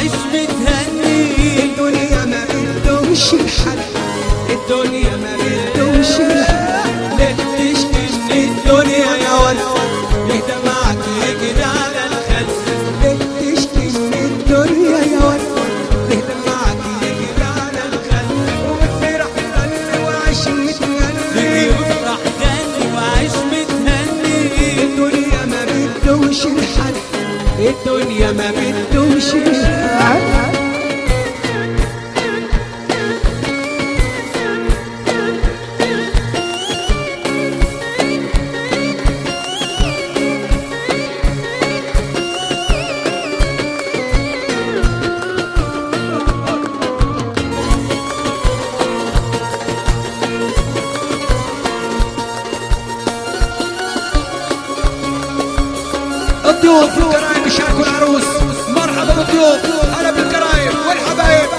وعيش متهني. الدنيا ما بدهمش الحل، الدنيا ما بدهمش الحل. ليه تشكي من الدنيا يا ولد؟ ليه دمعك يجري على الخد؟ ليه تشكي من الدنيا يا ولد؟ ليه دمعك يجري على الخد؟ وافرح غني وعيش متهني. افرح غني وعيش متهني. الدنيا ما بدهمش الحل، الدنيا ما بدهمش الحل. الضيوف الكرايم يشاركوا العروس. مرحبا بالضيوف، هلا بالكرايم والحبايب.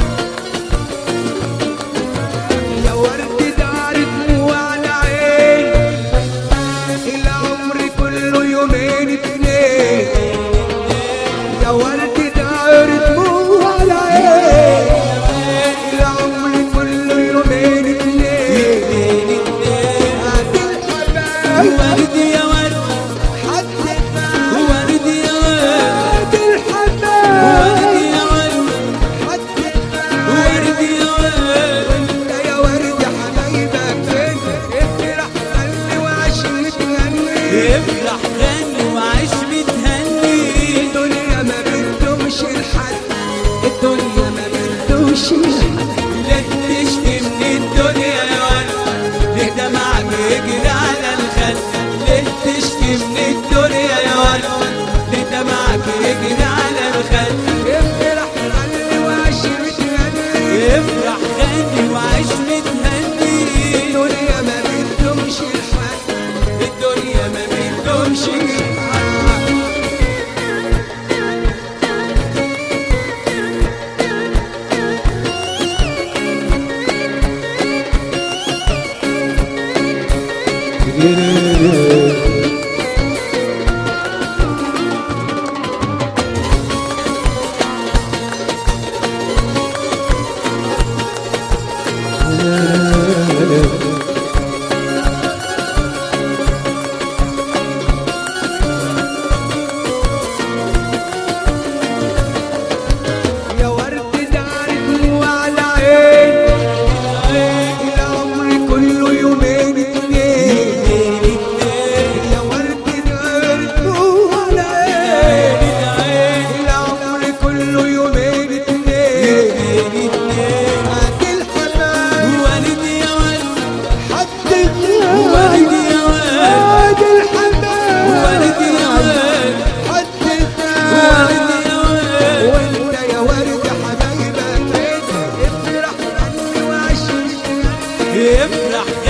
يا ورد دار دموع على عين، العمر كله يومين اتنين. يا ورد دار دموع على عين، العمر كله يومين اتنين. هات الحبايب ورد يا ورد، حد ورد يا ورد، الحبايب ورد يا ورد، حد ورد يا ورد. وانت يا ورد حبايبك فين؟ افرح غني وعيش متهني. افرح غني وعيش متهني. الدنيا ما بدهمش الحل، الدنيا ما بدهمش الحل. ليه تشكي من الدنيا يا ولد؟ ليه دمعك يجري على الخد؟ ليه تشكي من الدنيا يا ولد؟ ليه دمعك يجري على الخد؟ افرح غني وعيش متهني. افرح غني وعيش متهني. الدنيا ما بدهمش الحل، الدنيا ما بدهمش الحل. يا ورد دار دموع على عين، العمر كله يومين اتنين. يا ورد دار دموع على عين، العمر كله يومين اتنين. هات الحبايب ورد يا ورد، حد ورد يا ورد، هات الحبايب ورد يا ورد، حد ورد يا ورد. وانت يا ورد حبايبك فين؟ افرح غني وعيش متهني. افرح